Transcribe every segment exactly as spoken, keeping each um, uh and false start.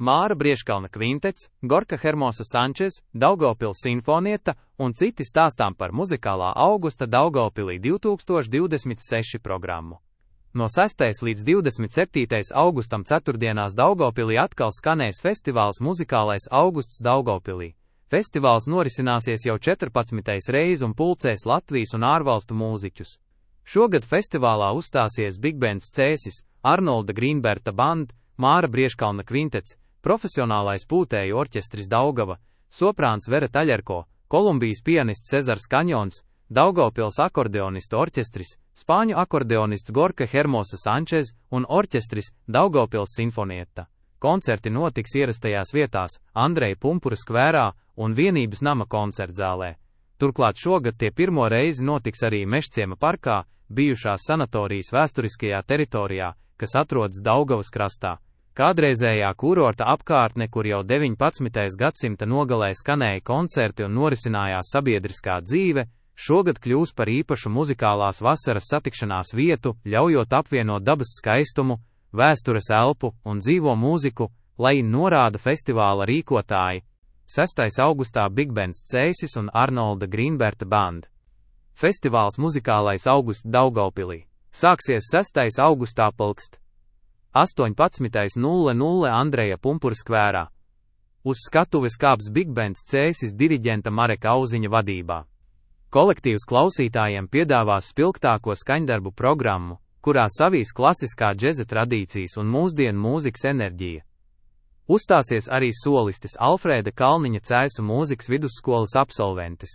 Māra Brieškalna kvintets, Gorka Hermosa Sančes, Daugavpils simfonieta un citi stāstām par muzikālā augusta Daugavpilī divi tūkstoši divdesmit seši programmu. No sestajā līdz divdesmit septītajam augustam ceturtdienās Daugavpilī atkal skanēs festivāls Muzikālais augusts Daugavpilī. Festivāls norisināsies jau četrpadsmitais reizi un pulcēs Latvijas un ārvalstu mūziķus. Šogad festivālā uzstāsies bigbands Cēsis, Arnolda Grīnberta band, Māra Brieškalna kvintets, profesionālais pūtēju orķestris Daugava, soprāns Vera Taļerko, Kolumbijas pianists Cezars Kaņons, Daugavpils akordeonistu orķestris, spāņu akordeonists Gorka Hermosa Sančes un orķestris Daugavpils simfonieta. Koncerti notiks ierastajās vietās Andreja Pumpura skvērā un Vienības nama koncertzālē. Turklāt šogad tie pirmo reizi notiks arī Mežciema parkā, bijušās sanatorijas vēsturiskajā teritorijā, kas atrodas Daugavas krastā. Kādreizējā kurorta apkārtne, kur jau deviņpadsmitajā gadsimta nogalē skanēja koncerti un norisinājās sabiedriskā dzīve, šogad kļūs par īpašu muzikālās vasaras satikšanās vietu, ļaujot apvienot dabas skaistumu, vēstures elpu un dzīvo mūziku, lai norāda festivāla rīkotāji. sestajā augustā bigbands Cēsis un Arnolda Grīnberta band. Festivāls Muzikālais augusts Daugavpilī sāksies sestajā augustā pulkst astoņpadsmitais nulle nulle Andreja Pumpura skvērā. Uz skatuves kāps bigbands Cēsis diriģenta Mareka Auziņa vadībā. Kolektīvs klausītājiem piedāvās spilgtāko skaņdarbu programmu, kurā savīs klasiskā džeza tradīcijas un mūsdienu mūzikas enerģija. Uzstāsies arī solistis Alfrēda Kalniņa Cēsu mūzikas vidusskolas absolventis.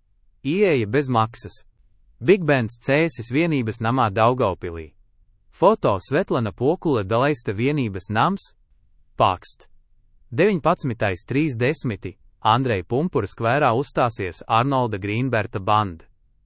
Ieeja bez maksas. Bigbands Cēsis Vienības namā Daugavpilī. Foto Svetlana Pokule Dalaiste Vienības nams, Pakst. deviņpadsmitais trīsdesmit Andreja Pumpura skvērā uzstāsies Arnolda Grīnberta band.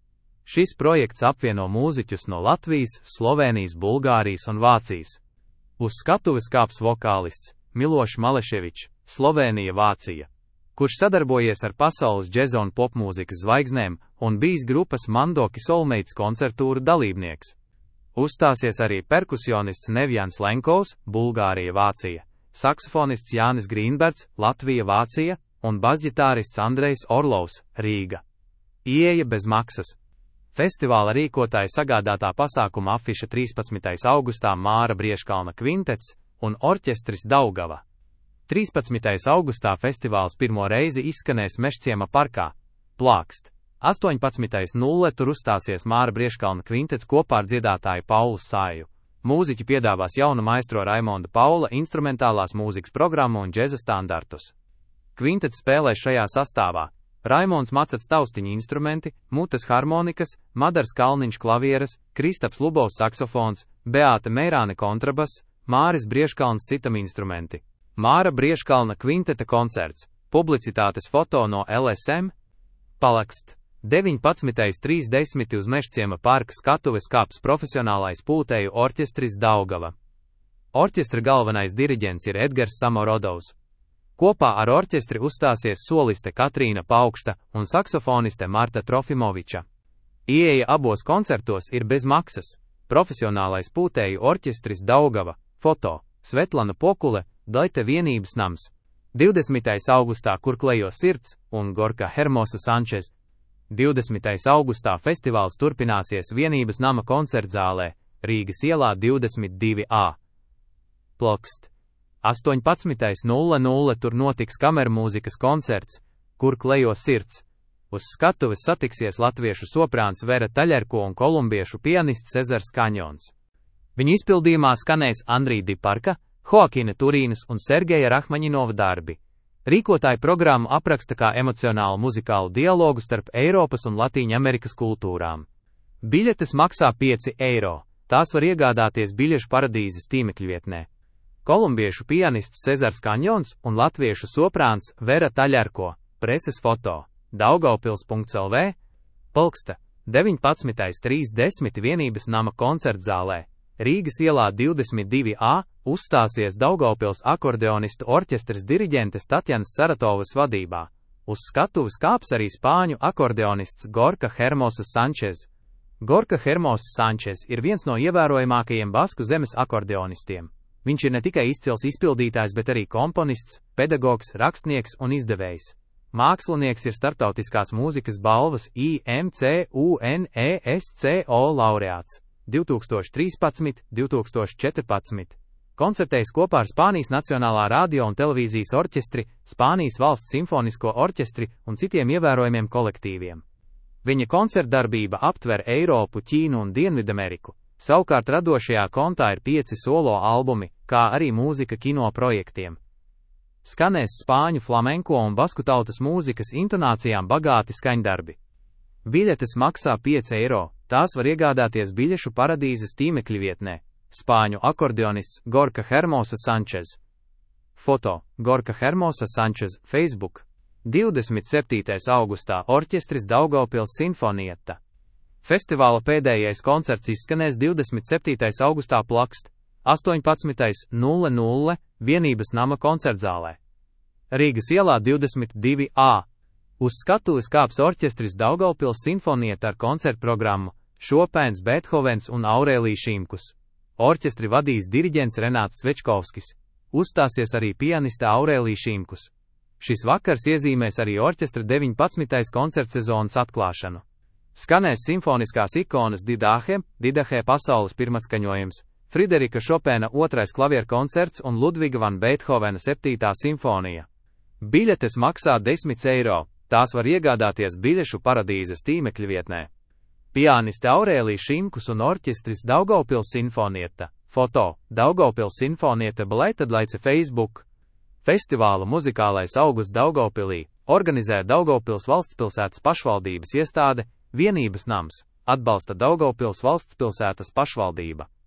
Šis projekts apvieno mūziķus no Latvijas, Slovēnijas, Bulgārijas un Vācijas. Uz skatuves kāps vokālists Milošs Maleševičs, Slovēnija, Vācija, kurš sadarbojies ar pasaules džeza un popmūzikas zvaigznēm un bijis grupas Mandoki Soulmates koncertūra dalībnieks. Uzstāsies arī perkusionists Nevjans Lenkovs, Bulgārija, Vācija, saksofonists Jānis Grīnberts, Latvija, Vācija un basģitārists Andrejs Orlovs, Rīga. Ieeja bez maksas. Festivāla rīkotāja sagādātā pasākuma afiša trīspadsmitajā augustā Māra Brieškalna kvintets un orķestris Daugava. trīspadsmitajā augustā festivāls pirmo reizi izskanēs Mežciema parkā, Plākst. astoņpadsmitais nulle tur uzstāsies Māra Brieškalna kvintets kopā ar dziedātāju Paulu Sāju. Mūziķi piedāvās jaunu maestro Raimonda Paula instrumentālās mūzikas programmu un džeza standartus. Kvintets spēlēs šajā sastāvā Raimonds Macats taustiņa instrumenti, Mutes harmonikas, Madars Kalniņš klavieres, Kristaps Lubovs saksofons, Beāta Meirāne kontrabass, Māris Brieškalns sitam instrumenti. Māra Brieškalna kvinteta koncerts, publicitātes foto no L S M, Palakst. deviņpadsmitais trīsdesmit uz Mežciema parka skatuves kāps profesionālais pūtēju orķestris Daugava. Orķestra galvenais diriģents ir Edgars Samorodovs. Kopā ar orķestri uzstāsies soliste Katrīna Paukšta un saksofoniste Marta Trofimoviča. Ieeja abos koncertos ir bez maksas. Profesionālais pūtēju orķestris Daugava, foto, Svetlana Pokule, Daite Vienības nams. divdesmitais augustā Kur klejo sirds un Gorka Hermosa Sančes. divdesmitais augustā festivāls turpināsies Vienības nama koncertzālē, Rīgas ielā divdesmit divi A. Plokst. astoņpadsmitais nulle nulle tur notiks kamermūzikas koncerts, Kur klejo sirds. Uz skatuves satiksies latviešu soprāns Vera Taļerko un kolumbiešu pianists Cezars Kaņons. Viņu izpildījumā skanēs Andrija Diparka, Hoakina Turīnas un Sergeja Rahmaņinova darbi. Rīkotāji programmu apraksta kā emocionālu muzikālu dialogu starp Eiropas un Latīņamerikas kultūrām. Biļetes maksā pieci eiro, tās var iegādāties biļešu paradīzes tīmekļvietnē. Kolumbiešu pianists Cezars Kaņons un latviešu soprāns Vera Taļerko, preses foto, daugavpils punkts L V, Palksta, deviņpadsmitais trīsdesmit Vienības nama koncertzālē, Rīgas ielā divdesmit divi A, uzstāsies Daugavpils akordeonistu orķestris diriģentes Tatjanas Saratovas vadībā. Uz skatuves kāps arī spāņu akordeonists Gorka Hermosa Sančes. Gorka Hermosa Sančes ir viens no ievērojamākajiem Basku zemes akordeonistiem. Viņš ir ne tikai izcils izpildītājs, bet arī komponists, pedagogs, rakstnieks un izdevējs. Mākslinieks ir starptautiskās mūzikas balvas I M C U N E S C O laureāts divi tūkstoši trīspadsmit, divi tūkstoši četrpadsmit. Koncertējis kopā ar Spānijas Nacionālā radio un televīzijas orķestri, Spānijas valsts simfonisko orķestri un citiem ievērojamiem kolektīviem. Viņa koncertdarbība aptver Eiropu, Ķīnu un Dienvidameriku. Savukārt radošajā kontā ir pieci solo albumi, kā arī mūzika kino projektiem. Skanēs spāņu flamenko un basku tautas mūzikas intonācijām bagāti skaņdarbi. Biļetes maksā pieci eiro, tās var iegādāties Biļešu paradīzes tīmekļa vietnē. Spāņu akordeonists Gorka Hermosa Sančez. Foto Gorka Hermosa Sančez, Facebook. divdesmit septītais augustā orķestris Daugavpils Sinfonietta. Festivāla pēdējais koncerts izskanēs divdesmit septītais augustā Plakst, astoņpadsmitais nulle nulle Vienības nama koncertzālē. Rīgas ielā divdesmit divi A. Uz skatuves kāps orķestris Daugavpils Sinfonietta ar koncertprogrammu Šopēns, Bethovens un Aurēlija Šimkus. Orķestri vadīs diriģents Renāts Svečkovskis. Uzstāsies arī pianiste Aurēlija Šimkus. Šis vakars iezīmēs arī orķestra deviņpadsmitais koncertsezonas atklāšanu. Skanēs simfoniskās ikonas Didāhe, Didahē pasaules pirmatskaņojums, Friderika Šopēna otrais klavieru koncerts un Ludviga van Beethovena septītā simfonija. Biļetes maksā desmit eiro, tās var iegādāties Biļešu paradīzes tīmekļa vietnē. Pianiste Aurēlija Šimkus un orķestris Daugavpils Sinfonietta. Foto Daugavpils Sinfonietta Beleitadlaice Facebook. Festivāla muzikālais augusts Daugavpilī organizē Daugavpils valstspilsētas pašvaldības iestāde Vienības nams, atbalsta Daugavpils valstspilsētas pašvaldība.